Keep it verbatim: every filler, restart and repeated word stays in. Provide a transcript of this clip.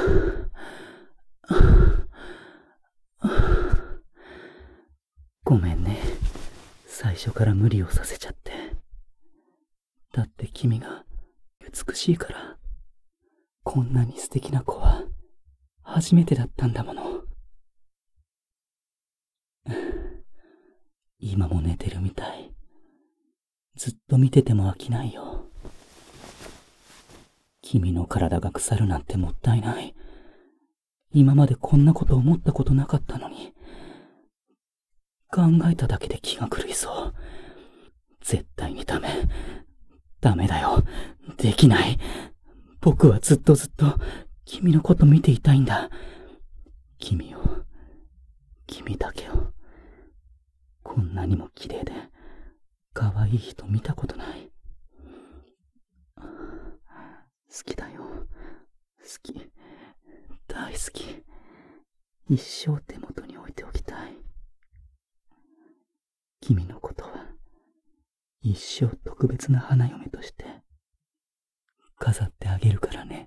ごめんね。最初から無理をさせちゃって。だって君が美しいから。こんなに素敵な子は初めてだったんだもの。今も寝てるみたい。ずっと見てても飽きないよ。君の体が腐るなんてもったいない。今までこんなこと思ったことなかったのに。考えただけで気が狂いそう。絶対にダメ。ダメだよ。できない。僕はずっとずっと君のこと見ていたいんだ。君を、君だけを。こんなにも綺麗で可愛い人見たことない。好きだよ。好き。大好き。一生手元に置いておきたい。君のことは一生特別な花嫁として飾ってあげるからね。